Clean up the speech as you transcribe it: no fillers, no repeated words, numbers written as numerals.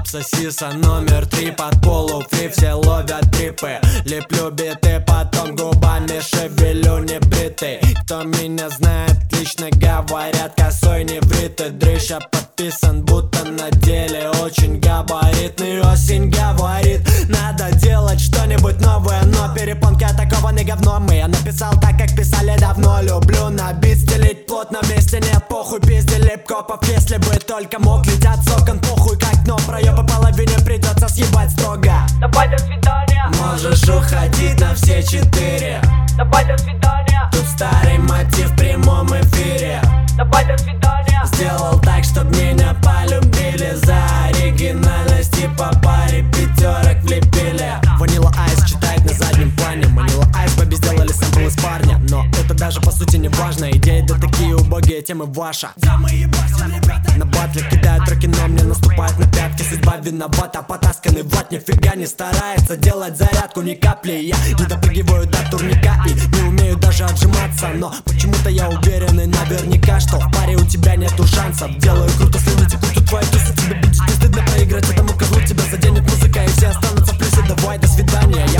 Абсоссиса номер 3 под полуфри, все ловят трипы. Леплю биты, потом губами шевелю небритый. Кто меня знает, лично говорят, косой не вритый. Дрыща подписан, будто на деле очень габаритный. Осень говорит, надо делать что-нибудь новое, но перепонки атакованы говном. И я написал так, как писали давно. Люблю на бит стелить плотно, вместе нет похуй. Пиздили копов, если бы только мог. Летят с окон, похуй как дно. Проебы половине придется съебать строго. Давай до свидания. Можешь уходить на все 4. Давай до свидания. Тут старый мотив в прямом эфире. Давай до свидания. Сделал так, чтоб меня полюбили за оригинальность и по паре пятерок влепили. Ванила Айс читает на заднем плане. Манила Айс бэби сделали сэмпл из парня. Но это даже по сути не важно. Идеи да такие убогие, темы ваша. На батле кидают треки, но мне наступает на пятки. Судьба виновата, потасканный в ад нифига не старается делать зарядку ни капли. Я не допрыгиваю до турника и не умею даже отжиматься. Но почему-то я уверен и наверняка, что в паре у тебя нету шансов. Делаю круто, следуйте пульту твою тусу. Тебе будет не стыдно проиграть этому козлу. Тебя заденет музыка и все останутся в плюсе. Давай, до свидания.